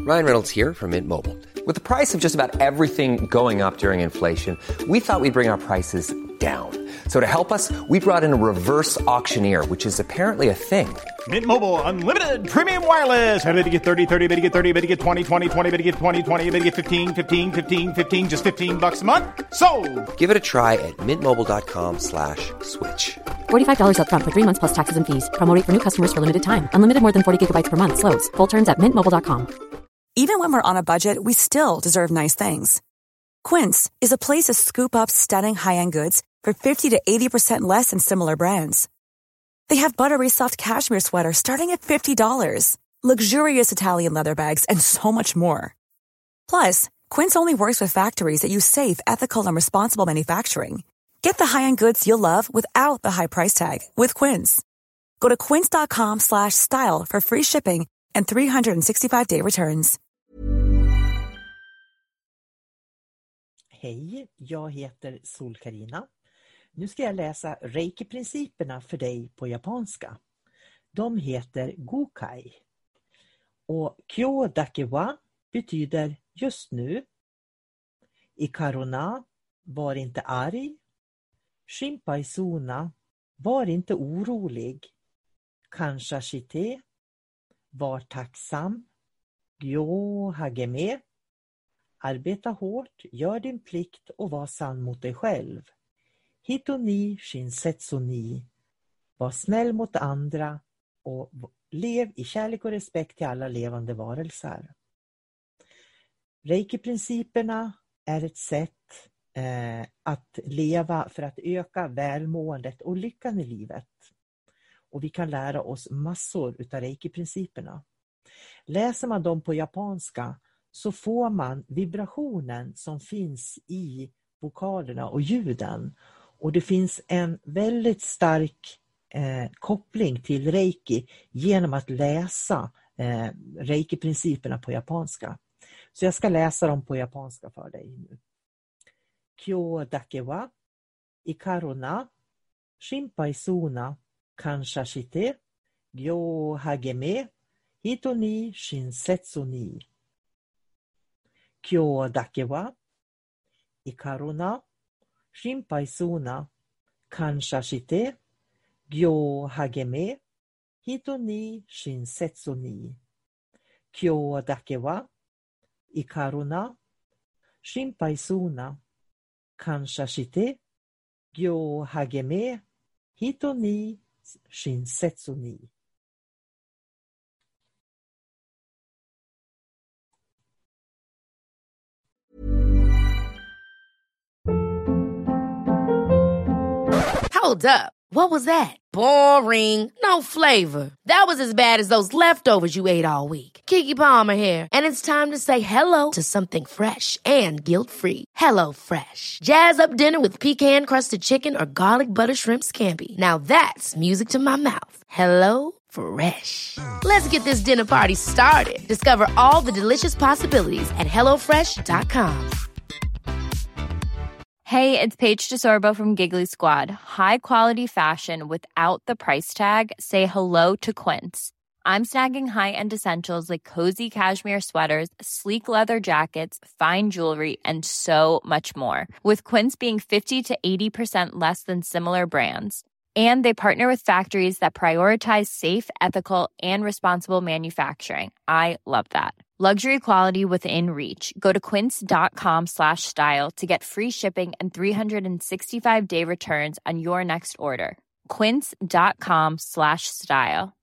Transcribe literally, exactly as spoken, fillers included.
Ryan Reynolds here from Mint Mobile. With the price of just about everything going up during inflation, we thought we'd bring our prices down. So to help us, we brought in a reverse auctioneer, which is apparently a thing. Mint Mobile Unlimited Premium Wireless. How to get thirty, thirty, how to get thirty, how to get twenty, twenty, twenty, how to get twenty, twenty, how to get fifteen, fifteen, fifteen, fifteen, just fifteen bucks a month? Sold! Give it a try at mintmobile.com slash switch. forty-five dollars up front for three months plus taxes and fees. Promo rate for new customers for limited time. Unlimited more than forty gigabytes per month. Slows full terms at mint mobile dot com. Even when we're on a budget, we still deserve nice things. Quince is a place to scoop up stunning high-end goods for fifty to eighty percent less than similar brands. They have buttery soft cashmere sweaters starting at fifty dollars, luxurious Italian leather bags, and so much more. Plus, Quince only works with factories that use safe, ethical, and responsible manufacturing. Get the high-end goods you'll love without the high price tag with Quince. Go to quince.com slash style for free shipping and three sixty-five day returns. Hej, jag heter Sol-Carina. Nu ska jag läsa Reiki-principerna för dig på japanska. De heter Gokai. Och Kyo Dakewa betyder just nu. Ikarona, var inte arg. Shinpai Suna, var inte orolig. Kanshashite, var tacksam. Gyo Hageme, arbeta hårt, gör din plikt och var sann mot dig själv. Hitoni Shinsetsu ni, var snäll mot andra och lev i kärlek och respekt till alla levande varelser. Reiki-principerna är ett sätt eh, att leva för att öka välmåendet och lyckan i livet. Och vi kan lära oss massor utav Reiki-principerna. Läser man dem på japanska så får man vibrationen som finns i vokalerna och ljuden. Och det finns en väldigt stark eh, koppling till Reiki genom att läsa eh, Reiki-principerna på japanska. Så jag ska läsa dem på japanska för dig nu. Kyo Dakewa, Ikarona, Shinpai Suna, Kanshashite, Gyo Hageme, Hito ni Shinsetsu ni. Kyo Dakewa, Ikarona, Shinpai Suna, Kanshashite, Gyo Hageme, Hito ni Shinsetsu ni. Kyo Dakewa, Ikarona, Shinpai Suna, Kanshashite, Gyo Hageme, Hito ni Shinsetsu ni. Hold up. What was that? Boring. No flavor. That was as bad as those leftovers you ate all week. Keke Palmer here, and it's time to say hello to something fresh and guilt-free. Hello Fresh. Jazz up dinner with pecan-crusted chicken or garlic butter shrimp scampi. Now that's music to my mouth. Hello Fresh. Let's get this dinner party started. Discover all the delicious possibilities at hello fresh dot com. Hey, it's Paige DeSorbo from Giggly Squad. High quality fashion without the price tag. Say hello to Quince. I'm snagging high-end essentials like cozy cashmere sweaters, sleek leather jackets, fine jewelry, and so much more. With Quince being fifty to eighty percent less than similar brands. And they partner with factories that prioritize safe, ethical, and responsible manufacturing. I love that. Luxury quality within reach. Go to quince.com slash style to get free shipping and three sixty-five day returns on your next order. Quince.com slash style.